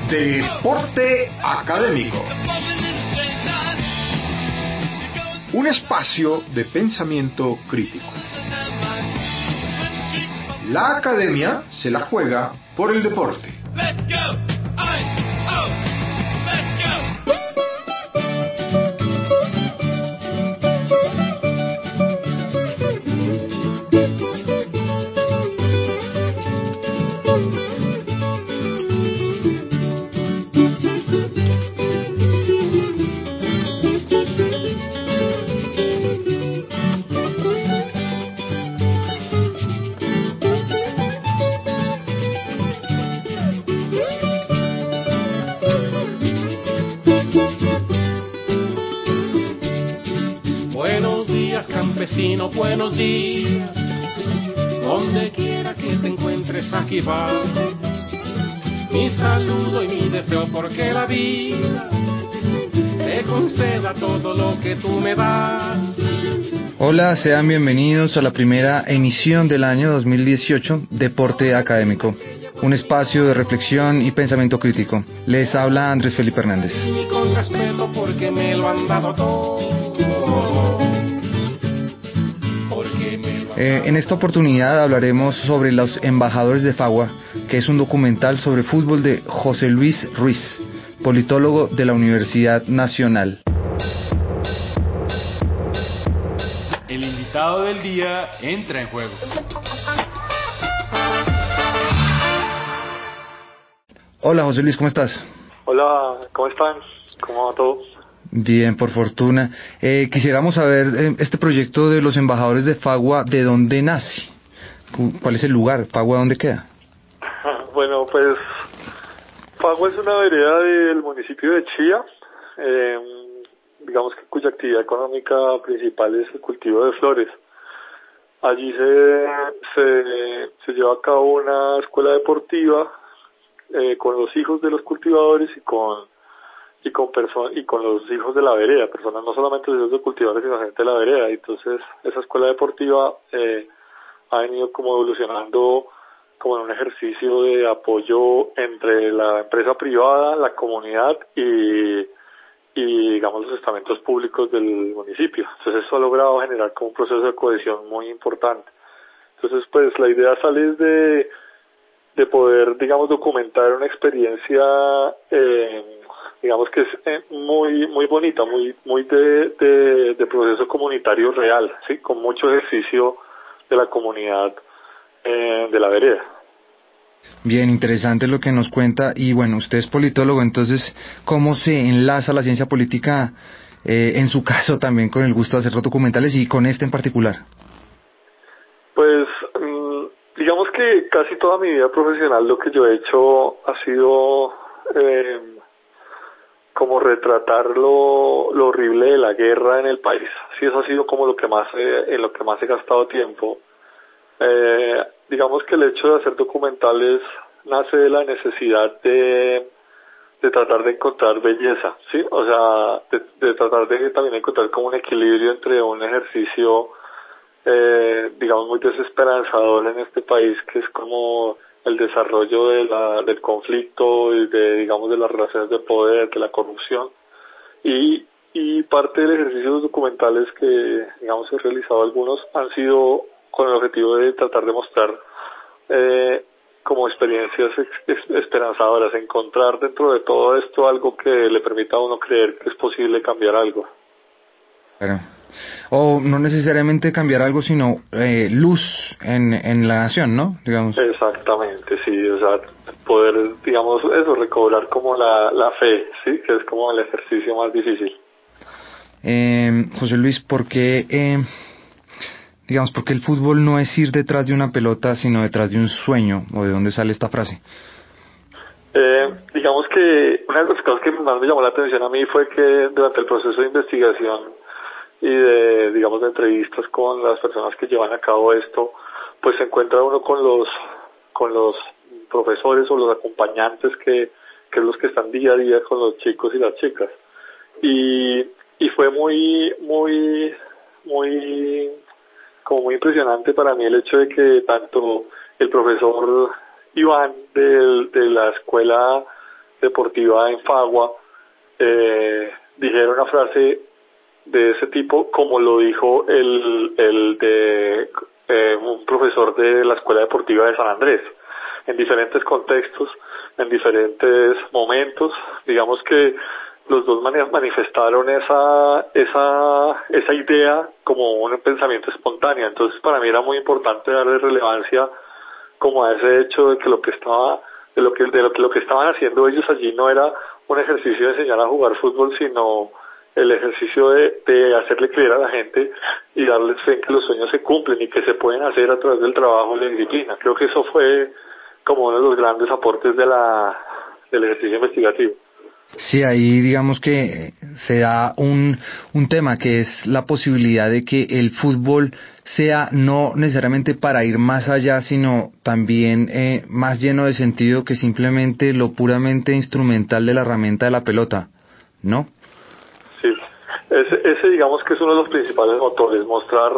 Deporte Académico. Un espacio de pensamiento crítico. La academia se la juega por el deporte. Campesino, buenos días, donde quiera que te encuentres aquí va mi saludo y mi deseo porque la vida te conceda todo lo que tú me das. Hola, sean bienvenidos a la primera emisión del año 2018, Deporte Académico, un espacio de reflexión y pensamiento crítico. Les habla Andrés Felipe Hernández. Y con respeto porque me lo han dado todo. En esta oportunidad hablaremos sobre Los Embajadores de Fagua, que es un documental sobre fútbol de José Luis Ruiz, politólogo de la Universidad Nacional. El invitado del día entra en juego. Hola José Luis, ¿cómo estás? Hola, ¿cómo están? ¿Cómo va todo? Bien, por fortuna. Quisiéramos saber este proyecto de los embajadores de Fagua, ¿de dónde nace? ¿Cuál es el lugar? ¿Fagua dónde queda? Bueno, pues Fagua es una vereda del municipio de Chía, digamos que cuya actividad económica principal es el cultivo de flores. Allí se lleva a cabo una escuela deportiva con los hijos de los cultivadores y con los hijos de la vereda, personas no solamente los hijos de cultivadores sino gente de la vereda. Entonces esa escuela deportiva ha venido como evolucionando como en un ejercicio de apoyo entre la empresa privada, la comunidad y digamos los estamentos públicos del municipio. Entonces eso ha logrado generar como un proceso de cohesión muy importante. Entonces pues la idea sale de poder, digamos, documentar una experiencia digamos que es muy bonita, muy de proceso comunitario real, sí, con mucho ejercicio de la comunidad de la vereda. Bien, interesante lo que nos cuenta. Y bueno, usted es politólogo, entonces, ¿cómo se enlaza la ciencia política, en su caso también con el gusto de hacer documentales y con este en particular? Pues, digamos que casi toda mi vida profesional lo que yo he hecho ha sido como retratar lo horrible de la guerra en el país. Sí, eso ha sido como en lo que más he gastado tiempo. Digamos que el hecho de hacer documentales nace de la necesidad de tratar de encontrar belleza, ¿sí? O sea, de tratar de también encontrar como un equilibrio entre un ejercicio digamos muy desesperanzador en este país, que es como el desarrollo del conflicto y digamos de las relaciones de poder, de la corrupción, y parte del ejercicio de los documentales que digamos he realizado algunos han sido con el objetivo de tratar de mostrar como experiencias esperanzadoras, encontrar dentro de todo esto algo que le permita a uno creer que es posible cambiar algo. Claro. O no necesariamente cambiar algo, sino luz en la nación, ¿no? Digamos. Exactamente, sí, o sea, poder, digamos, eso, recobrar como la fe, sí, que es como el ejercicio más difícil. José Luis, ¿por qué el fútbol no es ir detrás de una pelota, sino detrás de un sueño? ¿O de dónde sale esta frase? Digamos que una de las cosas que más me llamó la atención a mí fue que durante el proceso de investigación y de entrevistas con las personas que llevan a cabo esto, pues se encuentra uno con los profesores o los acompañantes que es los que están día a día con los chicos y las chicas. Y fue muy como muy impresionante para mí el hecho de que tanto el profesor Iván de la escuela deportiva en Fagua, dijera una frase de ese tipo, como lo dijo un profesor de la Escuela Deportiva de San Andrés, en diferentes contextos, en diferentes momentos. Digamos que los dos manifestaron esa idea como un pensamiento espontáneo. Entonces, para mí era muy importante darle relevancia como a ese hecho de que lo que estaban haciendo ellos allí no era un ejercicio de enseñar a jugar fútbol, sino el ejercicio de hacerle creer a la gente y darles fe en que los sueños se cumplen y que se pueden hacer a través del trabajo y la disciplina. Creo que eso fue como uno de los grandes aportes del ejercicio investigativo. Sí, ahí digamos que se da un tema que es la posibilidad de que el fútbol sea no necesariamente para ir más allá, sino también más lleno de sentido que simplemente lo puramente instrumental de la herramienta de la pelota, ¿no? Sí, ese digamos que es uno de los principales motores, mostrar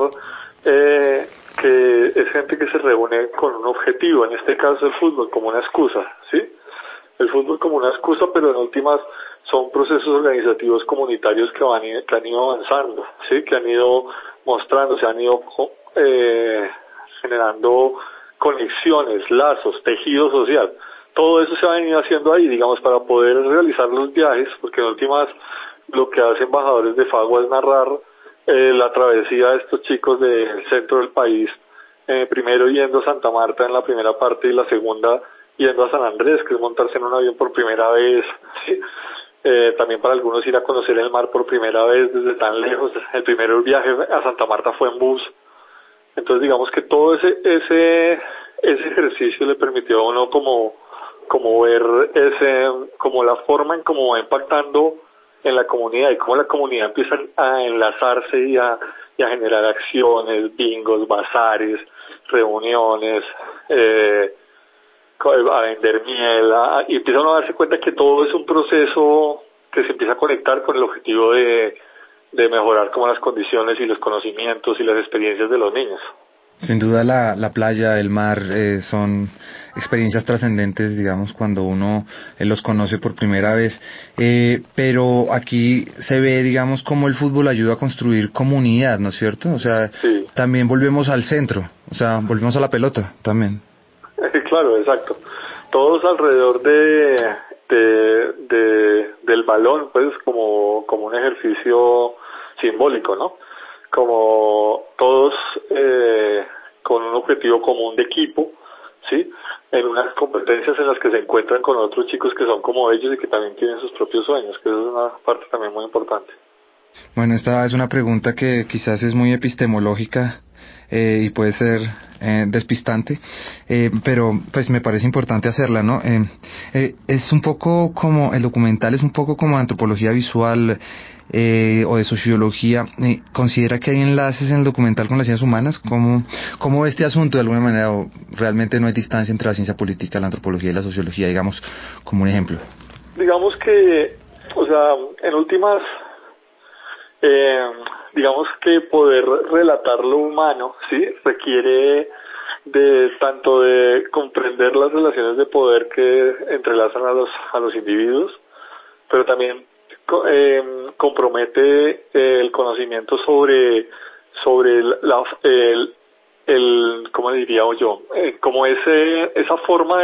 que es gente que se reúne con un objetivo, en este caso el fútbol como una excusa, ¿sí? El fútbol como una excusa, pero en últimas son procesos organizativos comunitarios que han ido avanzando, ¿sí? Que han ido mostrando, se han ido generando conexiones, lazos, tejido social. Todo eso se ha venido haciendo ahí, digamos, para poder realizar los viajes, porque en últimas lo que hacen embajadores de Fagua es narrar la travesía de estos chicos del centro del país, primero yendo a Santa Marta en la primera parte y la segunda yendo a San Andrés, que es montarse en un avión por primera vez, ¿sí? También para algunos ir a conocer el mar por primera vez desde tan lejos. El primer viaje a Santa Marta fue en bus. Entonces digamos que todo ese ejercicio le permitió a uno como ver como la forma en cómo va impactando en la comunidad y cómo la comunidad empieza a enlazarse y a generar acciones, bingos, bazares, reuniones, a vender miel, y empieza uno a darse cuenta que todo es un proceso que se empieza a conectar con el objetivo de mejorar como las condiciones y los conocimientos y las experiencias de los niños. Sin duda la playa, el mar, son experiencias trascendentes, digamos, cuando uno los conoce por primera vez. Pero aquí se ve, digamos, cómo el fútbol ayuda a construir comunidad, ¿no es cierto? O sea, sí. También volvemos al centro, o sea, volvemos a la pelota también. Claro, exacto. Todos alrededor del balón, pues, como un ejercicio simbólico, ¿no? Como todos con un objetivo común de equipo, ¿sí? En unas competencias en las que se encuentran con otros chicos que son como ellos y que también tienen sus propios sueños, que eso es una parte también muy importante. Bueno, esta es una pregunta que quizás es muy epistemológica y puede ser despistante, pero pues me parece importante hacerla, ¿no? Es un poco como, el documental es un poco como antropología visual o de sociología. ¿Considera que hay enlaces en el documental con las ciencias humanas? ¿Cómo este asunto de alguna manera, o realmente no hay distancia entre la ciencia política, la antropología y la sociología, digamos, como un ejemplo? Digamos que, o sea, en últimas, digamos que poder relatar lo humano, ¿sí? Requiere tanto de comprender las relaciones de poder que entrelazan a los individuos, pero también compromete el conocimiento sobre ¿cómo diría yo? Como esa forma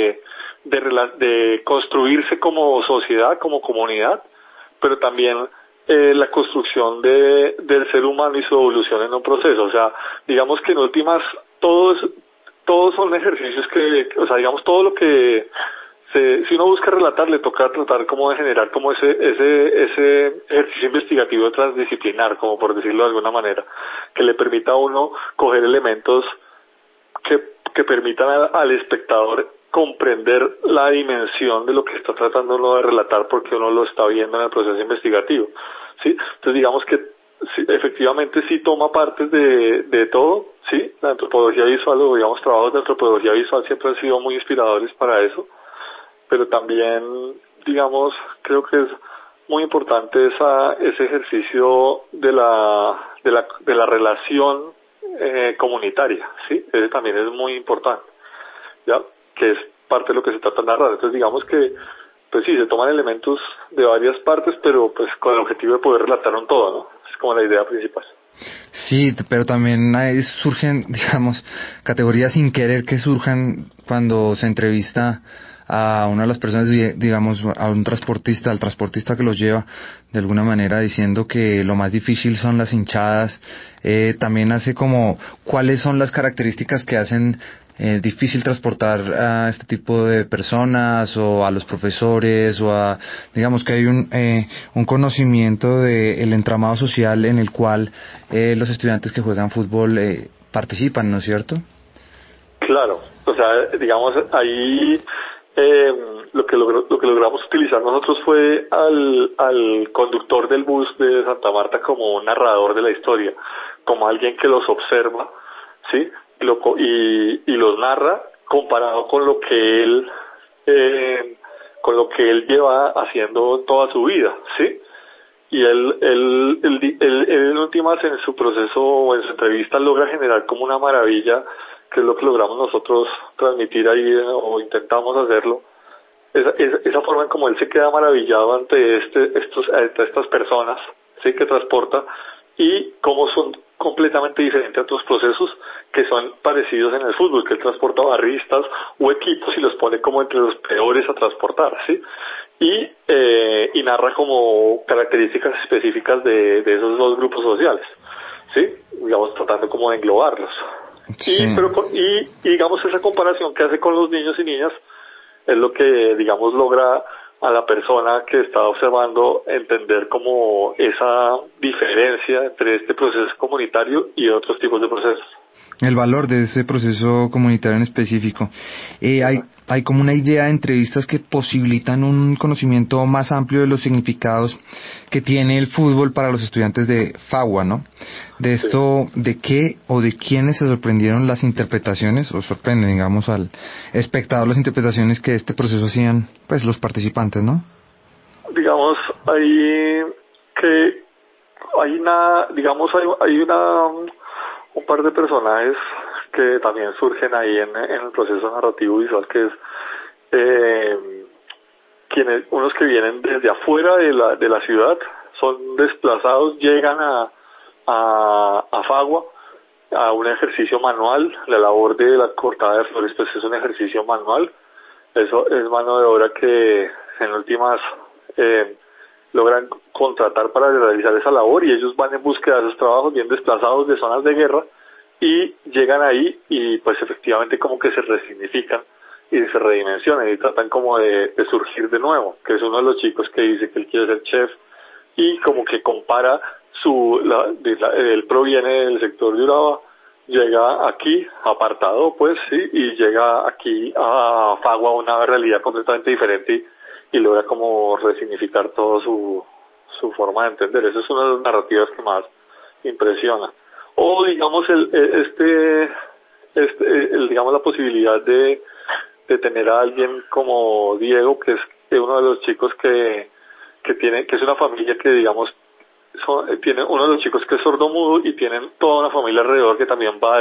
de construirse como sociedad, como comunidad, pero también la construcción del ser humano y su evolución en un proceso. O sea, digamos que en últimas todos son ejercicios o sea, digamos, todo lo que si uno busca relatar, le toca tratar como de generar como ese ejercicio investigativo transdisciplinar, como por decirlo de alguna manera, que le permita a uno coger elementos que permitan al espectador comprender la dimensión de lo que está tratando uno de relatar, porque uno lo está viendo en el proceso investigativo, ¿sí? Entonces digamos que sí, efectivamente sí toma partes de todo, ¿sí? La antropología visual, o digamos trabajos de antropología visual siempre han sido muy inspiradores para eso, pero también, digamos, creo que es muy importante ese ejercicio de la relación comunitaria, ¿sí? Ese también es muy importante, ¿ya? Que es parte de lo que se trata de narrar. Entonces digamos que pues sí, se toman elementos de varias partes, pero pues con el objetivo de poder relatar un todo, ¿no? Es como la idea principal. Sí, pero también surgen, digamos, categorías sin querer que surjan cuando se entrevista a una de las personas, digamos, a un transportista, al transportista que los lleva, de alguna manera diciendo que lo más difícil son las hinchadas. También hace como, ¿cuáles son las características que hacen difícil transportar a este tipo de personas o a los profesores o a, digamos que hay un conocimiento del entramado social en el cual los estudiantes que juegan fútbol participan, ¿no es cierto? Claro, o sea, digamos, ahí lo que logramos utilizar nosotros fue al conductor del bus de Santa Marta como un narrador de la historia, como alguien que los observa, ¿sí? Y los narra comparado con lo que él lleva haciendo toda su vida, ¿sí? Y él en últimas, en su proceso o en su entrevista, logra generar como una maravilla, que es lo que logramos nosotros transmitir ahí, o intentamos hacerlo. Esa forma en como él se queda maravillado ante estas personas, sí, que transporta, y cómo son completamente diferentes a otros procesos que son parecidos en el fútbol, que él transporta barristas o equipos y los pone como entre los peores a transportar, ¿sí? Y narra como características específicas de esos dos grupos sociales, ¿sí? Digamos, tratando como de englobarlos. Sí. Y digamos, esa comparación que hace con los niños y niñas es lo que, digamos, logra a la persona que está observando entender como esa diferencia entre este proceso comunitario y otros tipos de procesos. El valor de ese proceso comunitario en específico. Hay como una idea de entrevistas que posibilitan un conocimiento más amplio de los significados que tiene el fútbol para los estudiantes de FAWA, ¿no? De esto, sí. ¿De qué o de quiénes se sorprendieron las interpretaciones, o sorprenden, digamos, al espectador las interpretaciones que de este proceso hacían, pues, los participantes, ¿no? Digamos, un par de personajes que también surgen ahí en el proceso narrativo visual, que es unos que vienen desde afuera de la ciudad, son desplazados, llegan a Fagua a un ejercicio manual. La labor de la cortada de flores pues es un ejercicio manual. Eso es mano de obra que en últimas logran contratar para realizar esa labor, y ellos van en búsqueda de esos trabajos bien desplazados de zonas de guerra, y llegan ahí y pues efectivamente como que se resignifican y se redimensionan y tratan como de surgir de nuevo, que es uno de los chicos que dice que él quiere ser chef, y como que compara él proviene del sector de Urabá, llega aquí apartado pues, sí, y llega aquí a Fagua, una realidad completamente diferente, y logra como resignificar todo su forma de entender. Esa es una de las narrativas que más impresiona. O digamos digamos la posibilidad de tener a alguien como Diego, que es uno de los chicos que es una familia que, digamos, tiene uno de los chicos que es sordomudo, y tienen toda una familia alrededor que también va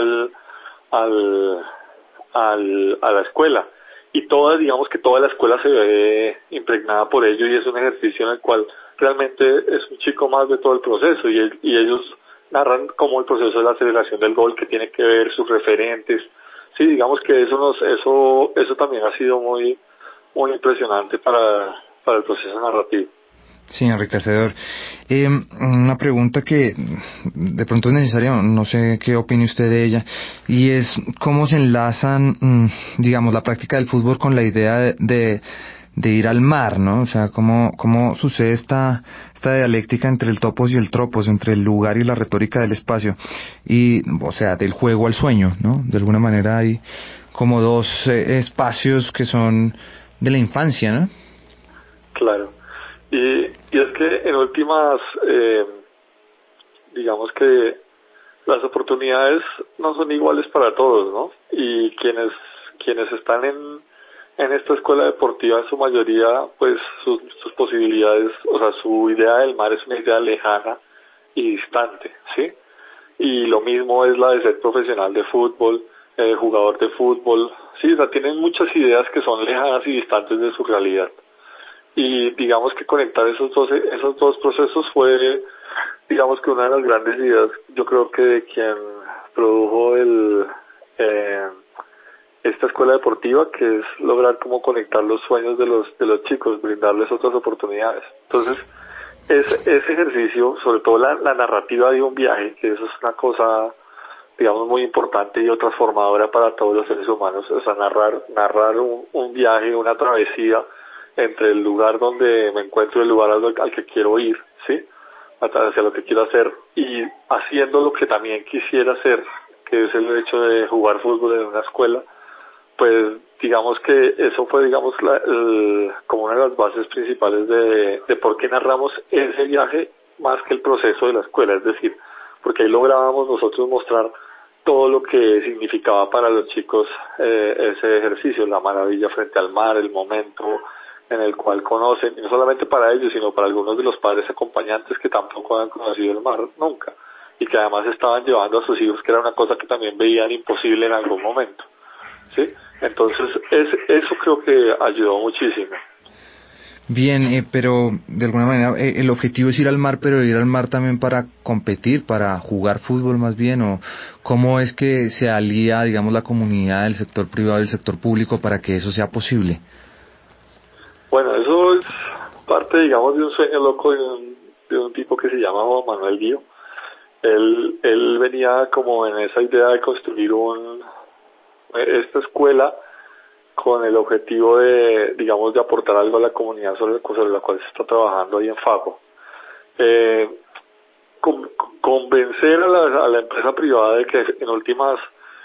a la escuela, y digamos que toda la escuela se ve impregnada por ello, y es un ejercicio en el cual realmente es un chico más de todo el proceso, y ellos narran como el proceso de la celebración del gol, que tiene que ver sus referentes. Sí, digamos que eso también ha sido muy muy impresionante para el proceso narrativo. Sí, enriquecedor. Una pregunta que de pronto es necesaria, no sé qué opine usted de ella, y es cómo se enlazan, digamos, la práctica del fútbol con la idea de ir al mar, ¿no? O sea, cómo sucede esta dialéctica entre el topos y el tropos, entre el lugar y la retórica del espacio, y, o sea, del juego al sueño, ¿no? De alguna manera hay como dos espacios que son de la infancia, ¿no? Claro. Y es que en últimas, digamos que las oportunidades no son iguales para todos, ¿no? Y quienes están en esta escuela deportiva, en su mayoría, pues sus posibilidades, o sea, su idea del mar es una idea lejana y distante, ¿sí? Y lo mismo es la de ser profesional de fútbol, jugador de fútbol, sí, o sea, tienen muchas ideas que son lejanas y distantes de su realidad. y digamos que conectar esos dos procesos fue, digamos que una de las grandes ideas, yo creo que de quien produjo esta escuela deportiva, que es lograr como conectar los sueños de los chicos, brindarles otras oportunidades. Entonces, ese ejercicio, sobre todo la narrativa de un viaje, que eso es una cosa, digamos, muy importante y transformadora para todos los seres humanos, o sea, narrar un viaje, una travesía entre el lugar donde me encuentro y el lugar al que quiero ir, ¿sí? Hacia lo que quiero hacer, y haciendo lo que también quisiera hacer, que es el hecho de jugar fútbol en una escuela. Pues digamos que eso fue, digamos, como una de las bases principales de por qué narramos ese viaje más que el proceso de la escuela, es decir, porque ahí lográbamos nosotros mostrar todo lo que significaba para los chicos ese ejercicio, la maravilla frente al mar, el momento en el cual conocen, y no solamente para ellos, sino para algunos de los padres acompañantes que tampoco habían conocido el mar nunca, y que además estaban llevando a sus hijos, que era una cosa que también veían imposible en algún momento, ¿sí? Entonces, eso creo que ayudó muchísimo. Bien, pero de alguna manera el objetivo es ir al mar, pero ir al mar también para competir, para jugar fútbol más bien, o cómo es que se alía, digamos, la comunidad del sector privado y del sector público para que eso sea posible. Bueno, eso es parte, digamos, de un sueño loco de un tipo que se llama Juan Manuel Guío. Él venía como en esa idea de construir esta escuela con el objetivo de, digamos, de aportar algo a la comunidad sobre la cual se está trabajando ahí en Fago. Convencer a la empresa privada de que en últimas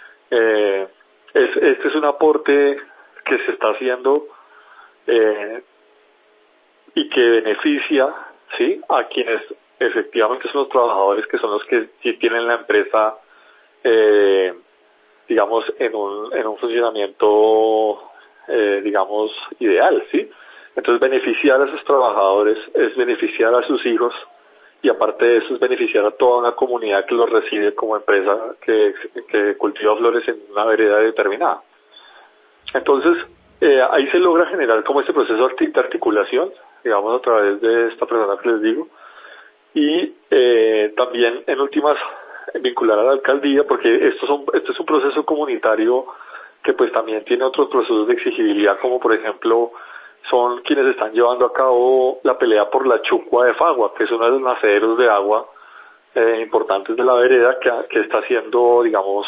este es un aporte que se está haciendo y que beneficia, ¿sí?, a quienes efectivamente son los trabajadores, que son los que sí tienen la empresa digamos en un funcionamiento digamos ideal, ¿sí? Entonces beneficiar a esos trabajadores es beneficiar a sus hijos, y aparte de eso es beneficiar a toda una comunidad que los recibe como empresa que cultiva flores en una vereda determinada. Entonces ahí se logra generar como este proceso de articulación, digamos, a través de esta persona que les digo, y también en últimas vincular a la alcaldía, porque esto es un proceso comunitario que pues también tiene otros procesos de exigibilidad, como por ejemplo son quienes están llevando a cabo la pelea por la Chucua de Fagua, que es uno de los nacederos de agua importantes de la vereda, que está haciendo, digamos,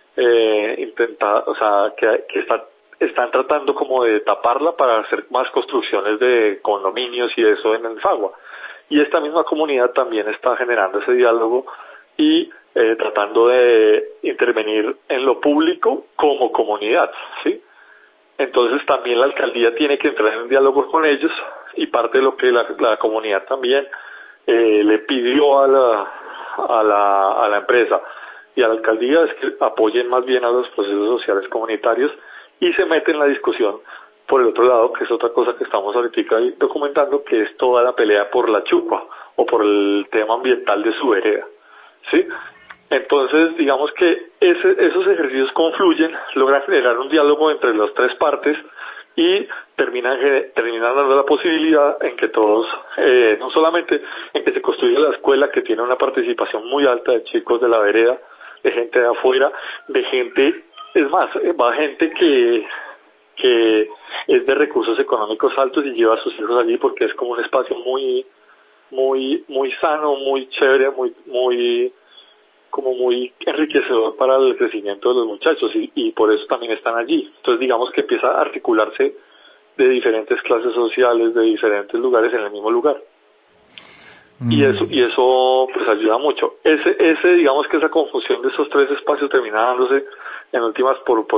o sea, que están tratando como de taparla para hacer más construcciones de condominios y eso en el Fagua. Y esta misma comunidad también está generando ese diálogo y tratando de intervenir en lo público como comunidad, ¿sí? Entonces también la alcaldía tiene que entrar en diálogo con ellos, y parte de lo que la comunidad también le pidió a la empresa y a la alcaldía es que apoyen más bien a los procesos sociales comunitarios y se meten en la discusión por el otro lado, que es otra cosa que estamos ahorita documentando, que es toda la pelea por la Chucua o por el tema ambiental de su vereda, ¿sí? Entonces, digamos que esos ejercicios confluyen, logran generar un diálogo entre las tres partes y terminan dando la posibilidad en que todos, no solamente en que se construya la escuela, que tiene una participación muy alta de chicos de la vereda, de gente de afuera, de gente, es más, va gente que es de recursos económicos altos y lleva a sus hijos allí porque es como un espacio muy sano, muy chévere, muy enriquecedor para el crecimiento de los muchachos, y por eso también están allí. Entonces digamos que empieza a articularse de diferentes clases sociales, de diferentes lugares en el mismo lugar. Y eso pues ayuda mucho. Digamos que esa confusión de esos tres espacios termina dándose en últimas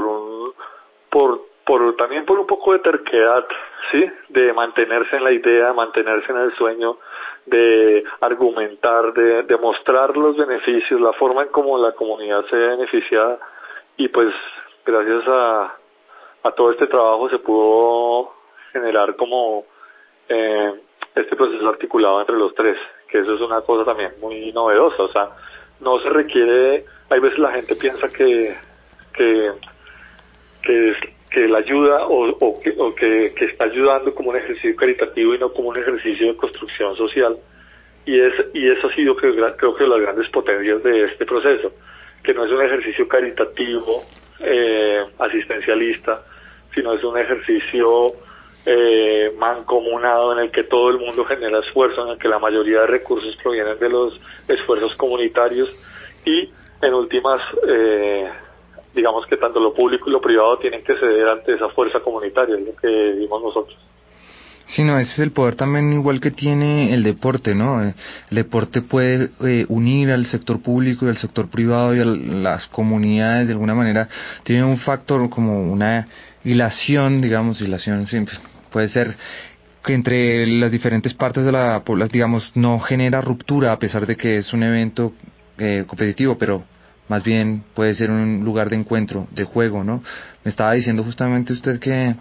también por un poco de terquedad, ¿sí? De mantenerse en la idea, mantenerse en el sueño, de argumentar, de mostrar los beneficios, la forma en cómo la comunidad se ve beneficiada, y pues gracias a todo este trabajo se pudo generar como este proceso articulado entre los tres, que eso es una cosa también muy novedosa. O sea, no se requiere, hay veces la gente piensa que él ayuda o que está ayudando como un ejercicio caritativo y no como un ejercicio de construcción social. Y eso ha sido creo que las grandes potencias de este proceso, que no es un ejercicio caritativo, asistencialista, sino es un ejercicio mancomunado en el que todo el mundo genera esfuerzo, en el que la mayoría de recursos provienen de los esfuerzos comunitarios y en últimas digamos que tanto lo público y lo privado tienen que ceder ante esa fuerza comunitaria, es lo que vimos nosotros. Sí, no, ese es el poder también igual que tiene el deporte, ¿no? El deporte puede unir al sector público y al sector privado y a las comunidades de alguna manera. Tiene un factor como una hilación, digamos, sí, puede ser que entre las diferentes partes de la población, digamos, no genera ruptura a pesar de que es un evento competitivo, pero más bien puede ser un lugar de encuentro, de juego, ¿no? Me estaba diciendo justamente usted que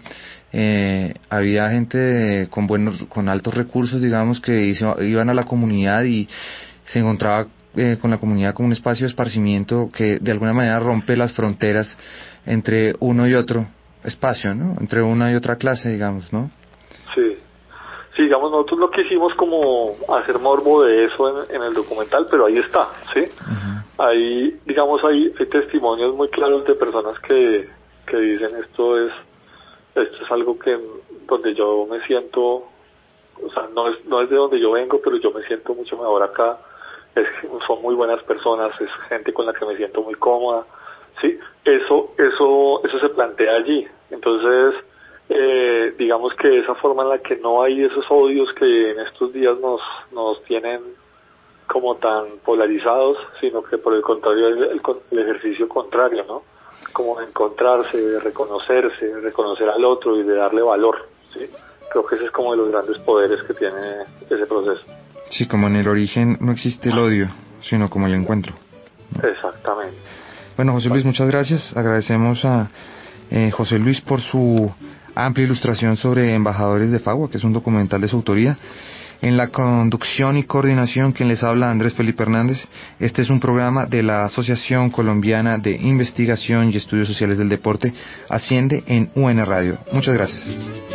había gente con altos recursos, digamos, que iban a la comunidad y se encontraba con la comunidad como un espacio de esparcimiento que de alguna manera rompe las fronteras entre uno y otro espacio, ¿no? Entre una y otra clase, digamos, ¿no? Sí. Sí, digamos, nosotros no quisimos como hacer morbo de eso en el documental, pero ahí está, ¿sí? Uh-huh. Ahí, digamos, hay testimonios muy claros de personas que dicen esto es algo que donde yo me siento, o sea, no es de donde yo vengo, pero yo me siento mucho mejor acá. Son muy buenas personas, es gente con la que me siento muy cómoda, ¿sí? Eso se plantea allí. Entonces, digamos que esa forma en la que no hay esos odios que en estos días nos tienen como tan polarizados, sino que por el contrario el ejercicio contrario, ¿no? Como de encontrarse, de reconocerse, de reconocer al otro y de darle valor, ¿sí? Creo que ese es como de los grandes poderes que tiene ese proceso. Sí, como en el origen no existe el odio, sino como el encuentro, ¿no? Exactamente. Bueno, José Luis, muchas gracias. Agradecemos a José Luis por su amplia ilustración sobre Embajadores de Fagua, que es un documental de su autoría. En la conducción y coordinación, quien les habla, Andrés Felipe Hernández. Este es un programa de la Asociación Colombiana de Investigación y Estudios Sociales del Deporte, Asciende, en UN Radio. Muchas gracias.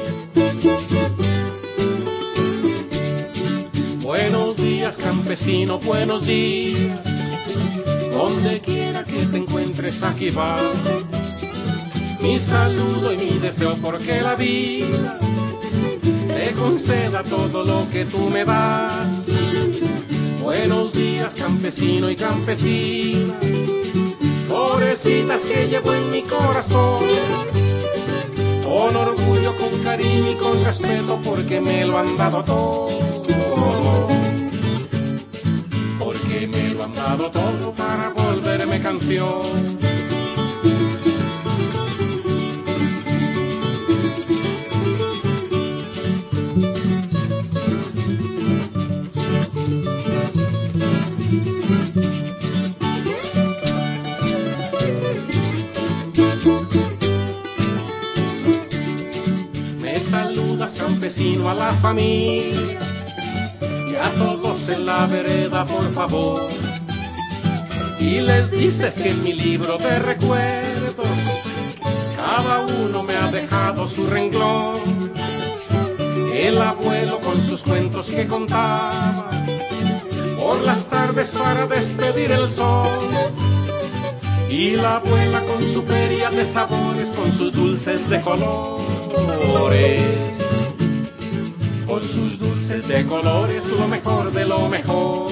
Buenos días, campesino, buenos días. Donde quiera que te encuentres, aquí va mi saludo y mi deseo, porque la vida te conceda todo lo que tú me das. Buenos días, campesino y campesina, florecitas que llevo en mi corazón, con orgullo, con cariño y con respeto, porque me lo han dado todo, porque me lo han dado todo para volverme canción. Campesino, a la familia y a todos en la vereda, por favor, y les dices que en mi libro de recuerdos cada uno me ha dejado su renglón. El abuelo con sus cuentos que contaba por las tardes para despedir el sol, y la abuela con su feria de sabores, con sus dulces de colores, con sus dulces de colores, lo mejor de lo mejor.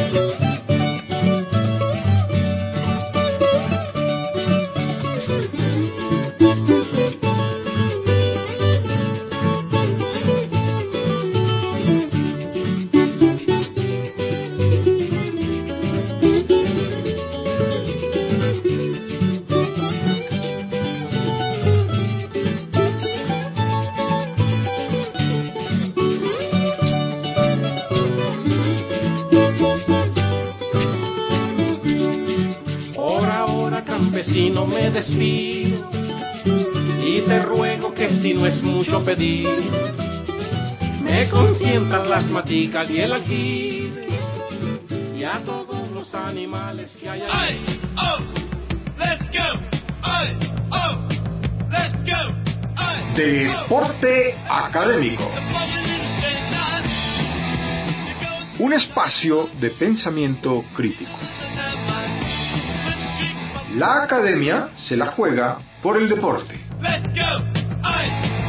Campesino, me despido y te ruego que, si no es mucho pedir, me consientan las maticas y el aljibe y a todos los animales que hay allí. Ay, oh, let's go. Ay, oh, let's go. Deporte Académico. Un espacio de pensamiento crítico. La academia se la juega por el deporte.